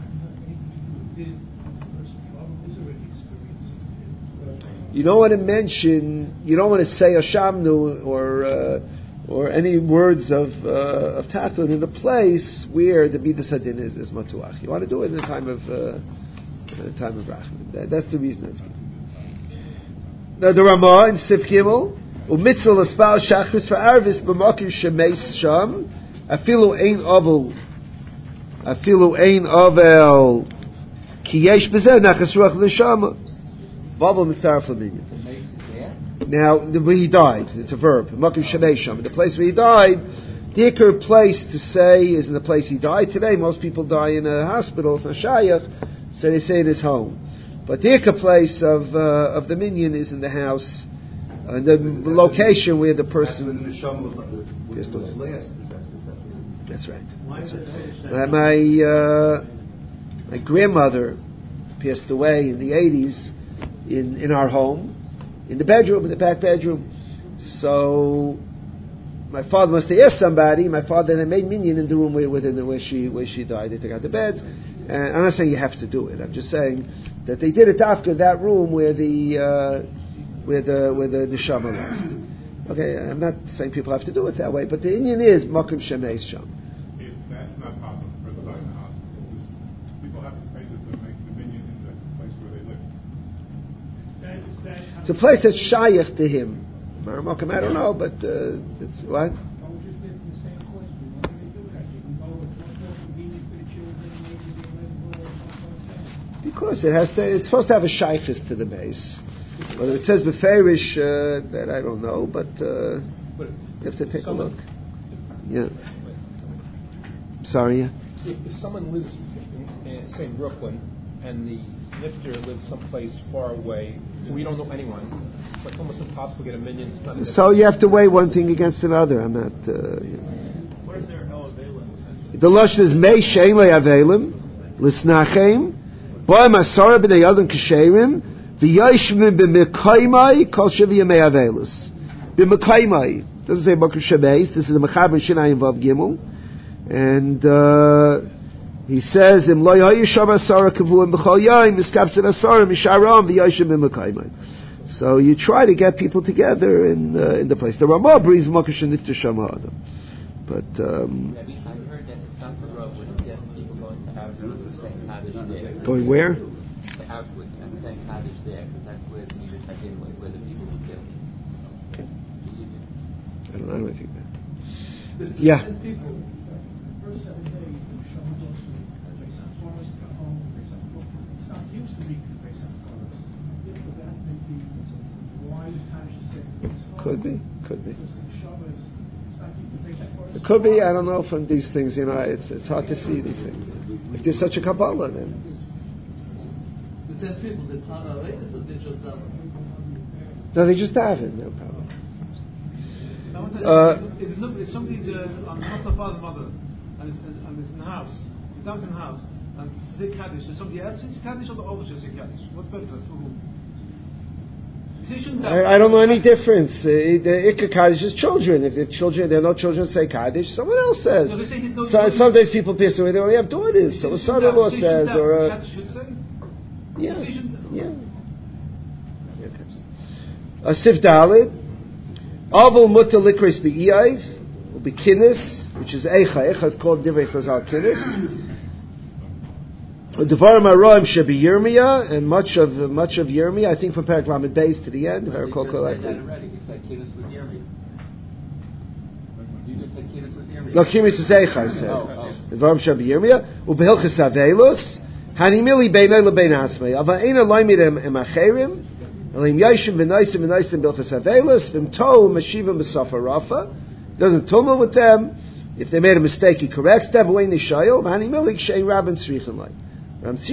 You don't want to mention, you don't want to say Ashamnu or uh, or any words of uh, of Tachnun in a place where the Midas Hadin is, is Matuach. You want to do it in the time of uh, in the time of Rachman. That, that's the reason it's given. Now the Ramah in Sif Gimel, Umitzvah l'spal Shachris for Arvis b'makim shemeis sham, afilu ein ovel, afilu ein ovel, ki yesh b'zeh nachas ruach l'shama. Now, the, where he died, it's a verb. Makim Shemesham. The place where he died, the ikar place to say is in the place he died. Today, most people die in a hospital, it's not shayach, so they say in his home. But the ikar place of uh, of the minyan is in the house, uh, the that's location where the person. That's right. That's right. My uh, my grandmother passed away in the eighties. In, in our home, in the bedroom, in the back bedroom. So my father must have asked somebody. My father then made minyan in the room where, where, where she where she died. They took out the beds. And I'm not saying you have to do it. I'm just saying that they did it after that room where the uh, where the where the neshama left. Okay, I'm not saying people have to do it that way, but the Indian is makom shemeis sham. If that's not possible, for the in the hospital, people have to pay to make the minyan in the place where they live. It's a place that's shayach to him. I don't know, but uh, it's what? Because it has to. It's supposed to have a shaykhis to the base. Whether it says beferish, uh, that I don't know, but uh, you have to take a look. Yeah. Sorry. Yeah. If, if someone lives, in, in, say, in Brooklyn, and the nifter lives someplace far away, we don't know anyone. It's like almost impossible to get a minyan. It's not so you have to weigh one thing against another. I'm not. Uh, you know. What is there no available? The lashon is mei shein le avelim lisnachem ba masara b'nei adam kasherim v'yishmim b'mekaymai kol shevi yamei avelus b'mekaymai. Doesn't say bakar shebeis. This is the mechaber shinayim vav gimel, and. Uh, He says, "Im lo yisham asara kavuim b'chol yom miskapsin asara misharam v'yishim b'mekaymai." So you try to get people together in uh, in the place. The Ramah brings makish nifter shama adam, but um, I heard that the Tzemach Road would get people going to houses and saying Kaddish there. going where? The house would and saying Kaddish there because that's where the Midas Hadin was, where the people were killed. I don't know. I don't think that. Yeah. Could be, could be. It could be, I don't know, from these things, you know, it's it's hard to see these things. If there's such a Kabbalah, then. The ten people, they plan our way, or they just daven? No, they just daven, no problem. Uh, if, if somebody's uh, on not the father and mother, and it's, and it's in the house, he comes in the house, and say Kaddish, so somebody else says Kaddish, or the overseer says Kaddish? What's better for whom? I, I don't know any difference. Uh, the Ikka Kaddish is children. If the children, there are no children say Kaddish, someone else says. So say no, so, sometimes people piss away, they only have daughters. So a son-in-law says, or a... Yeah, yeah. A Sif Dalit. Avol Mutter Likris Be'iyayv, will be Kinnis, which is Eicha. Eicha is called Divrei Chazal Kinnis. Devarim Aroim Shebi Yirmiyah, and much of much of Yirmiyah, I think from Perek Lamed Beis to the end. Very cool, cool. You said already. You said Kinnis with Yirmiyah. You just said Kinnis with Yirmiyah. No, Kinnis is Eicha. I said. Devarim Shebi Yirmiyah. Ubehilchas Avelus. Hanimili Beinay LeBein Asmei. Avaina Loimidem Emacherim. Elim Yashim V'Naisim V'Naisim Bilchas Avelus. V'Mto Mashiva M'Safa Rafa. Doesn't tumble with them. If they made a mistake, he corrects them. Away Nishayil. Hanimili Kshay Rabin Tzrichem Lai. It's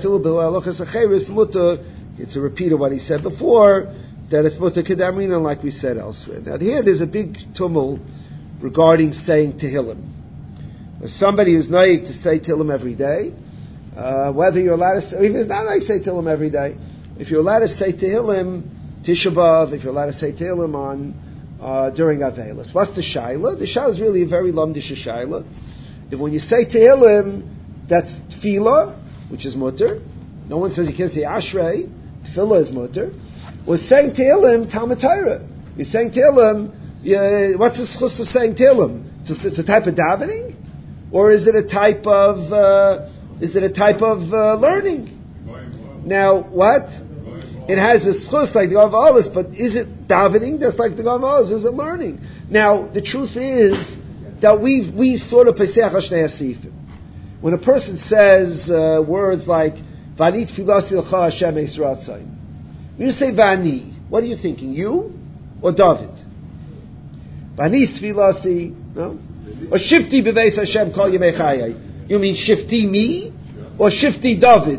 a repeat of what he said before, that it's mutter kedamrina, like we said elsewhere. Now here there's a big tumult regarding saying Tehillim. If somebody who's naik to say Tehillim every day, uh, whether you're allowed to say, even if it's not naik to say Tehillim every day, if you're allowed to say Tehillim Tisha B'Av, if you're allowed to say Tehillim on uh, during Avelis, what's the Shaila? The Shaila is really a very lumdish Shaila. If when you say Tehillim, that's Tefillah, which is mutter. No one says you can't say Ashrei. Tefillah is mutter. We're saying Tehillim, Talmud Torah. You're saying Tehillim, yeah, what's the schus of saying Tehillim? It's a, it's a type of davening? Or is it a type of, uh, is it a type of uh, learning? Now, what? It has a schus like the Gav Alis, but is it davening? That's like the Gav Alis. Is it learning? Now, the truth is that we we sort of Pesach HaShnei HaSifim. When a person says uh, words like "Vani tefilasi l'cha Hashem eis ratzayim," when you say "Vani," what are you thinking? You or David? Vani tefilasi, no? Or Shifti b'veis Hashem kol yemei chayei. You mean Shifti me or Shifti David?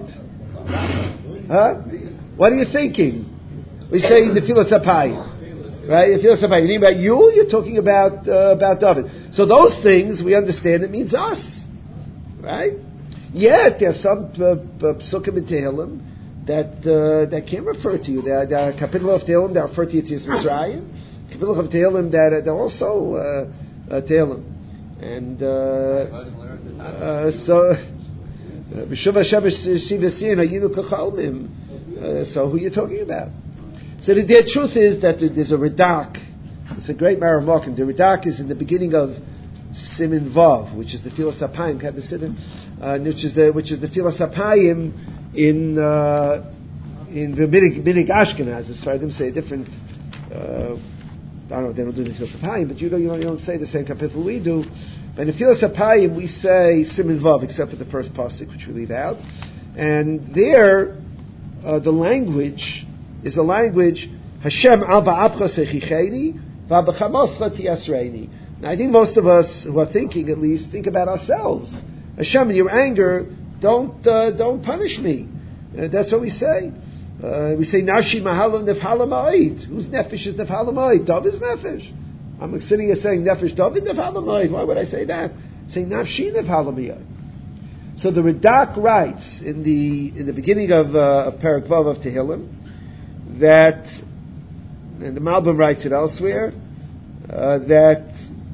Huh? What are you thinking? We say the Tefillah Sapayim, right? The Tefillah Sapayim. You mean about you? You're talking about uh, about David. So those things we understand. It means us. Right? Yet there's some psukim in Tehillim that uh, that can refer to you. There are kapitel of Tehillim that refer to you to Mitzrayim. Kapitel of Tehillim that they're also uh, uh, Tehillim, and uh, uh, so b'shuv Hashem shivasiyin hayidu kachalmim. So who are you talking about? So the, the truth is that there's a Radak. It's a great Maramok, and the Radak is in the beginning of Simin Vav, which is the Tefillah Sapayim, uh, which is the which is the Tefillah Sapayim in uh, in the Minig Ashkenaz. As far as them say a different. Uh, I don't know. They don't do the Tefillah Sapayim, but you know you don't, you don't say the same kapitel we do. But in the Tefillah Sapayim we say Simin Vav, except for the first pasuk, which we leave out. And there, uh, the language is a language Hashem al ba'apcha sechicheni va'b'chamoscha tiasreini. Now, I think most of us who are thinking, at least, think about ourselves. Hashem, in your anger, don't uh, don't punish me. Uh, that's what we say. Uh, we say, Nashi mahala nefhala ma'id. Whose nefesh is nefhala ma'id? David's nefesh. I'm sitting here saying nefesh David nefhala ma'id. Why would I say that? Saying nafshi nefhala ma'id. So the Radak writes in the in the beginning of uh, Perek Vav of Tehillim that, and the Malbim writes it elsewhere, uh, that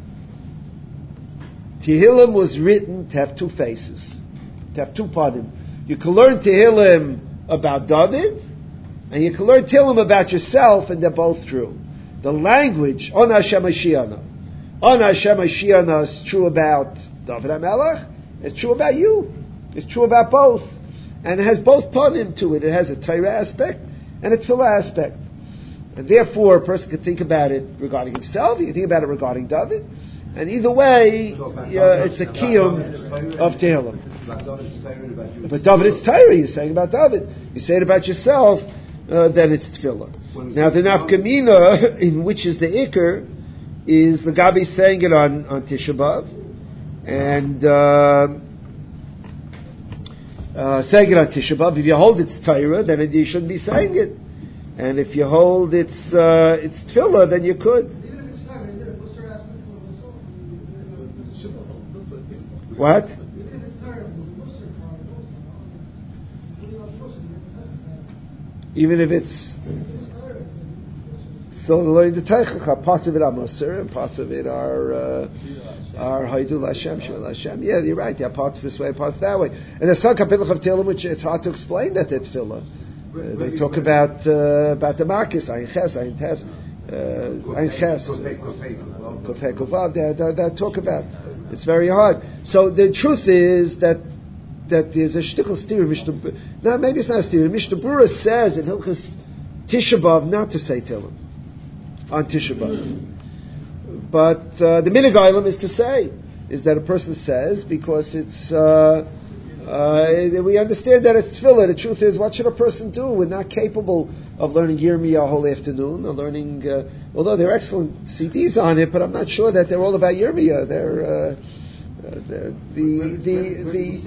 Tehillim was written to have two faces, to have two panim. You can learn Tehillim about David, and you can learn Tehillim about yourself, and they're both true. The language, on Hashem Mashiach, on Hashem Mashiach is true about David HaMelech, it's true about you, it's true about both, and it has both panim to it. It has a Torah aspect and a Tefillah aspect, and therefore a person can think about it regarding himself, you can think about it regarding David. And either way, uh, it's a kiyum of Tehillim. But David, it's Torah. You're saying about David. You say it about yourself, uh, then it's Tefillah. Now, the nafkamina, in which is the Iker, is the Gabi saying it on, on Tisha B'Av, and uh, uh, saying it on Tisha B'Av. If you hold it's Torah, then you shouldn't be saying it. And if you hold it's uh, it's Tefillah, then you could. What? Even if it's still learning the Teichach, parts of it are Moser and parts of it are uh, are Haidul Hashem, Shemel Hashem. Yeah, you're right. There are parts this way, parts that way. And there's some kapitel of Tehillim which it's hard to explain that it's Tefillah. Uh, they talk about uh, about the Marcus, Ayin Ches, Ayin Tes, Ayin Ches, Kofei Kovav. They they talk about. It's very hard. So the truth is that that there's a shtickle steer. No, maybe it's not a steer. Mishnah Berurah says in Hilchos Tisha B'Av not to say Tehillim on Tisha B'Av. But uh, the minig item is to say, is that a person says because it's, uh, uh, we understand that it's tefillah. The truth is, what should a person do? We're not capable of learning Yirmiyah a whole afternoon, or learning, uh, although there are excellent C Ds on it, but I'm not sure that they're all about Yirmiyah. They're, uh, uh, the, the, the, the,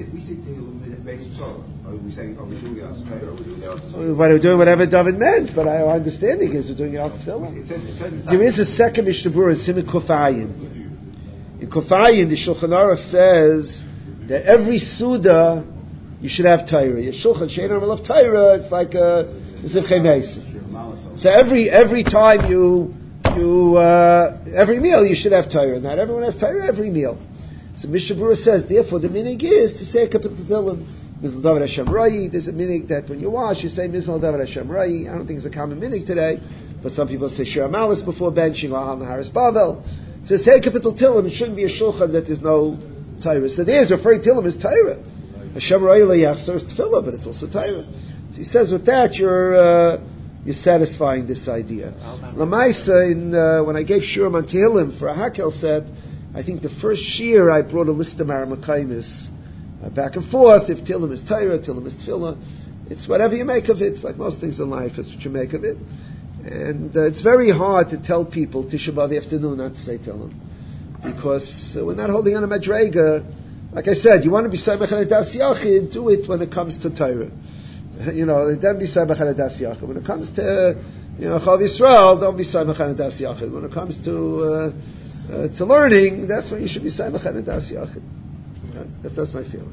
But we're doing whatever David meant, but our understanding is we're doing it off tefillah. There is a second Mishnah Berurah in Siman Kufayin. In Kufayin, the Shulchan Aruch says that every Suda you should have Torah. Your Shulchan Shein Amal of Torah, it's like a Zivchei Meis. So every every time you you uh, every meal you should have Torah. Not everyone has Torah every meal. So Mishnah Berurah says, therefore the minig is to say a kapitel Tehillim. Mizal David Hashem Rai. There's a minig that when you wash, you say Mizal David Hashem Rai. I don't think it's a common minig today, but some people say Shir Malis before benching or Al Haris Bavel. So say kapitel Tehillim. It shouldn't be a shulchan that there's no Torah. So there's referring Tehillim as Torah. Hashem Rai Leyachzor is Tefillah, but it's also Torah. So he says with that you're uh, you're satisfying this idea. Lamaisa, in uh, when I gave Shurim on Tehillim for a Hakel set, I think the first year I brought a list of Aramakaimis. Uh, back and forth, if Tehillim is Torah, Tehillim is Tefillah, it's whatever you make of it. It's like most things in life, it's what you make of it. And uh, it's very hard to tell people Tisha B'Av afternoon not to say Tehillim, because uh, we're not holding on a Madrega. Like I said, you want to be Saimach al Das Yachid, do it when it comes to Torah. You know, then be Saimach al Das Yachid. When it comes to, you know, Chav Yisrael, don't be Saimach al Das Yachid. When it comes to uh, uh, to learning, that's when you should be Saimach al Das Yachid. That's, that's my feeling.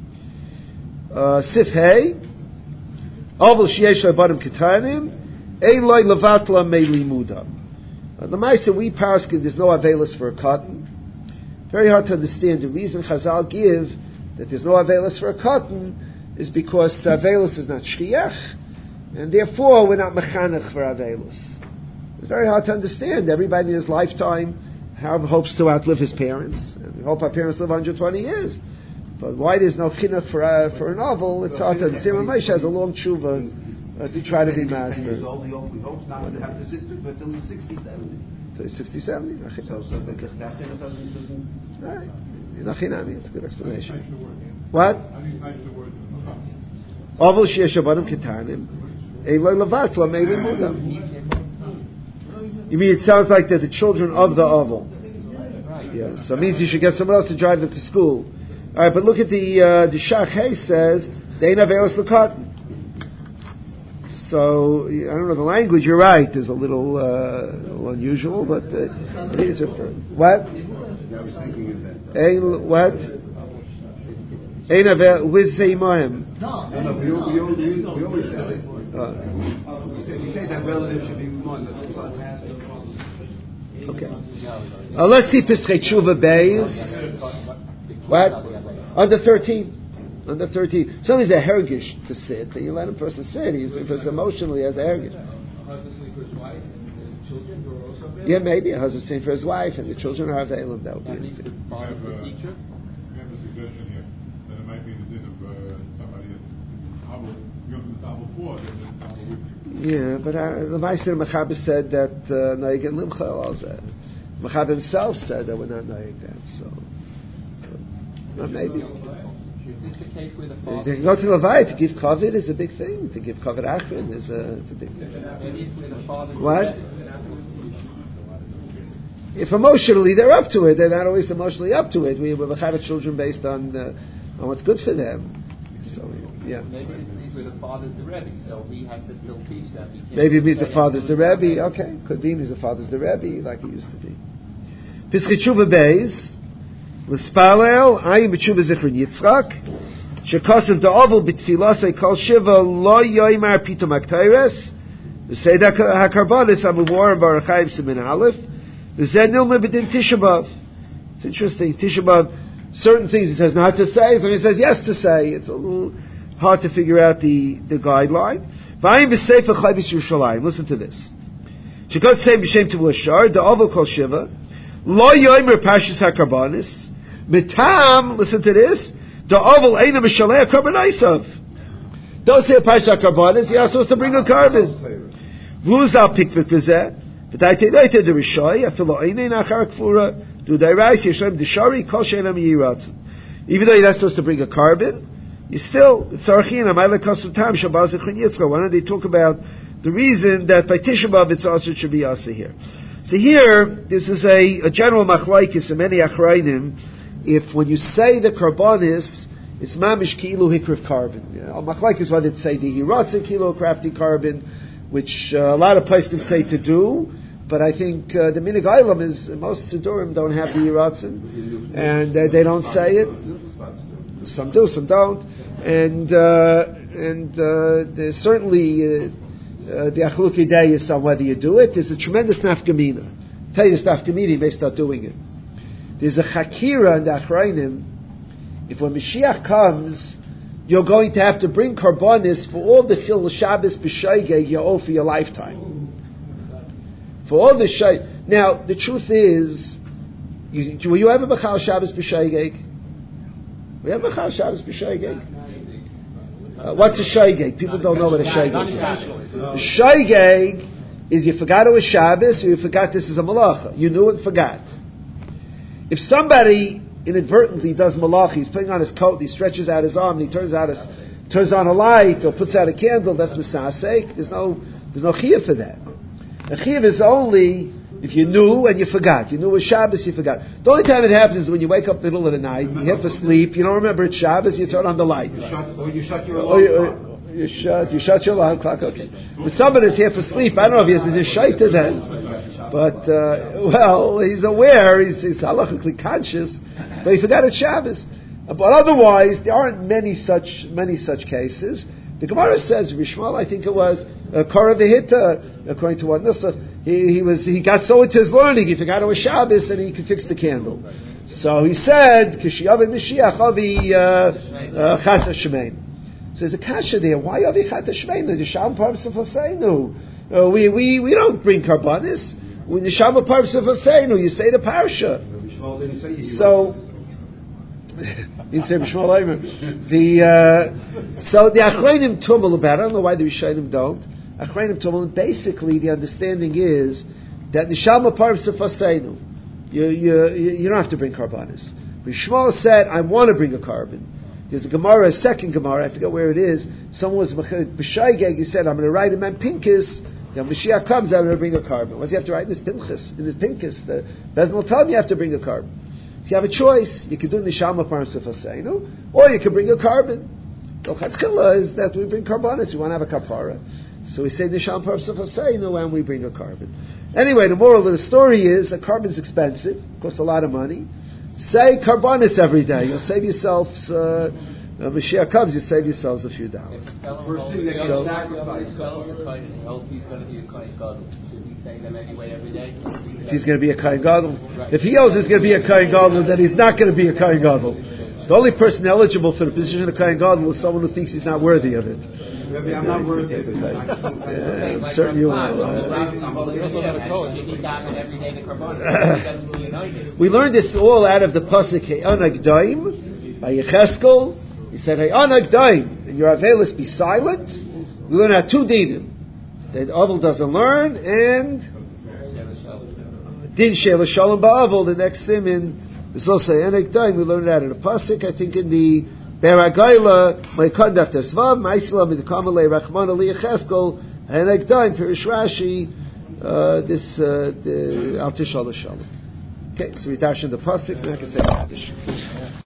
Uh, Sif Hey, Oval Sheyesh Le'Badim Ketanim, Ein Loi Levatla Mei Limuda. The Maisa we paskin, there's no avelis for a cotton. Very hard to understand. The reason Chazal give that there's no avelis for a cotton is because avelis is not shchiach, and therefore we're not mechanech for avelis. It's very hard to understand. Everybody in his lifetime have, hopes to outlive his parents, and we hope our parents live one hundred twenty years. But why there's no chinuch for uh, for a novel? It's hard to understand. Moshe has a long tshuva uh, to try to be master. We hope not to have to sit until he's sixty, seventy. Until he's sixty, seventy? So, so the Kechdachin doesn't... All right. Nachinami, it's a good explanation. What? Oval sheyesh abanim ketanim, eloi levatla mei limudam. You mean it sounds like they're the children of the oval? Yeah. So it means you should get someone else to drive them to school. All right, but look at the uh, the Shach Hay says they ain't avelos l'katan. So I don't know the language. You're right. There's a little, uh, a little unusual, but uh, it is a what? Ein what? Ein avel with zeimayim. No, no, we, we, we, we always say it. Uh, we, say, we say that relative should be one. Okay. Uh, let's see Pesachei Tshuva Beis. What? Under thirteen. Under thirteen. Somebody's a hergish to sit, and you let a person sit. He's because emotionally as a hergish. Yeah, maybe a husband sitting for his wife, and the children are available. That would be. We have, uh, we have a suggestion here that it might be the din of uh, somebody at Table four. Yeah, but uh, the Meister Mechaber said that Naig and Limcha also. Mechaber himself said that we're not Naig that, so, so well, maybe. They can go to Levi to give kavod is a big thing. To give kavod achron is a it's a big thing. What? if emotionally they're up to it, they're not always emotionally up to it. We will have children based on uh, on what's good for them. So yeah. Maybe it means where the father's the Rebbe, so he has to still teach them. Maybe it means the father's the Rebbe. Okay, could be means the father's the Rebbe, like it used to be. Pischei Tshuva Beis l'spalel ayin b'tshuva zichron Yitzchak shekasav da'ovel b'tfilasei kol shiva lo yoymar pitom akteires v'seidah hakarbanis amuvor barachayim simin aleph v'zeh nilma b'din Tisha B'Av. It's interesting. Tisha B'Av, certain things he says not to say, so he says yes to say. It's a little hard to figure out the, the guideline. V'ayin b'sefer Chayvis Yerushalayim. Listen to this. Shekot say b'shem Tavua Shar da'ovel kol shiva lo yoymer pashis hakarbanis mitam. Listen to this. Da'ovel eina mishalei karbanaisav. Don't say a pashis hakarbanis. You're not supposed to bring a carbon. V'uzal pikvik v'zeh. V'daitei daitei derishoy afilo eina nachar kfura do dairais yeshem deshari kol she'enam yiratzon. Even though you're not supposed to bring a carbon, you still tzarchin amayla kasutam shabaz zichron Yitzchak. Why don't they talk about the reason that by Tisha B'Av it's also should be also here? So here, this is a, a general machlaikis in many achrayim. If when you say the karbanis, it's mamish kilu hikrif carbon. You know, machlaikis whether it's say the hiratzin kilu crafty carbon, which uh, a lot of places say to do, but I think uh, the minig aylam is most sidurim don't have the hiratzin, and uh, they don't say it. Some do, some don't, and uh, and uh, there's certainly. Uh, Uh, the achluki day is on whether you do it. There's a tremendous nafkamina. Tell you this nafkamina, you may start doing it. There's a chakira in the achrayim. If when Mashiach comes, you're going to have to bring karbanis for all the chil Shabbos b'shaygeg you owe for your lifetime. For all the shay. Now the truth is, you, were you ever b'chal Shabbos b'shaygeg? Were you ever b'chal Shabbos b'shaygeg? Uh, what's a shaygeg? People don't know what a shaygeg is. The shaygeg is you forgot it was Shabbos, or you forgot this is a malacha. You knew it and forgot. If somebody inadvertently does malacha, he's putting on his coat, he stretches out his arm, and he turns out his, turns on a light or puts out a candle, that's misasek. There's no there's no chiyuv for that. The chiyuv is only if you knew and you forgot. You knew it was Shabbos, you forgot. The only time it happens is when you wake up in the middle of the night, you have to sleep, you don't remember it's Shabbos, you turn on the light. You shut, or you shut your or alarm you, or you shut, you shut your alarm clock, okay. But somebody's here for sleep, I don't know if he has his shaita then, but, uh, well, he's aware, he's, he's halachically conscious, but he forgot it's Shabbos. But otherwise, there aren't many such, many such cases. The Gemara says, Rishmal, I think it was, uh, Korah V'Hita, according to what Nusach, he, he was, he got so into his learning, he forgot it was Shabbos and he could fix the candle. So he said, Kishiyav Mashiach Avi Chat Hashmein. So there's a kasha there. Why Avi Chat Hashmein? The Sham Parvs of Hoseinu. We we we don't bring karbanis. When the Sham Parvs of Hoseinu, you say the parsha. So. The uh, so the Achrayim tumble about. I don't know why the Rishonim don't. Achrayim tumble. Basically, the understanding is that the Neshama Parv Sefaseinu. You you you don't have to bring karbanis. Rishmal said, "I want to bring a carbon." There's a Gemara, a second Gemara. I forget where it is. Someone was b'shaygeg. He said, "I'm going to write a man Pinkus. When Mashiach comes, I'm going to bring a carbon." What does he have to write in his Pinchas? In his Pinkus, the Bezdin will tell him you have to bring a carbon. So you have a choice. You can do Neshama Parv Sefaseinu, or you can bring a carbon. The Chatchila is that we bring karbanis. We want to have a kapara. So we say Neshama Parv Sefaseinu and we bring a carbon. Anyway, the moral of the story is a carbon's expensive, costs a lot of money. Say karbanis every day. You'll save yourselves, uh, uh, Mashiach comes, you save yourselves a few dollars. First thing they got to sacrifice. He's going to be a kohen gadol. Should we say them anyway every day? If he's going to be a kohen gadol. If he owes he's going to be a kohen gadol, then he's not going to be a kohen gadol. The only person eligible for the position of kohen gadol is someone who thinks he's not worthy of it. Maybe I'm not worthy of it. Yeah, I'm certain you are. We learned this all out of the pasuk Ha'anag Daim by Yecheskel. He said Ha'anag Daim, and your avelis be silent. We learn out two dinim that Avel doesn't learn, and Din Sheva Shalom Ba'avel. The next simin is also Ha'anag Daim. We learned out of the pasuk. I think in the Beragayla, my conduct as Vav, Ma'isla, Midkamalei, Rachman Ali Yecheskel, Ha'anag Daim, Pirish Rashi, this, the Al Tishal Shalom. Okay, so we dash in the pasuk. Now I can say Kaddish.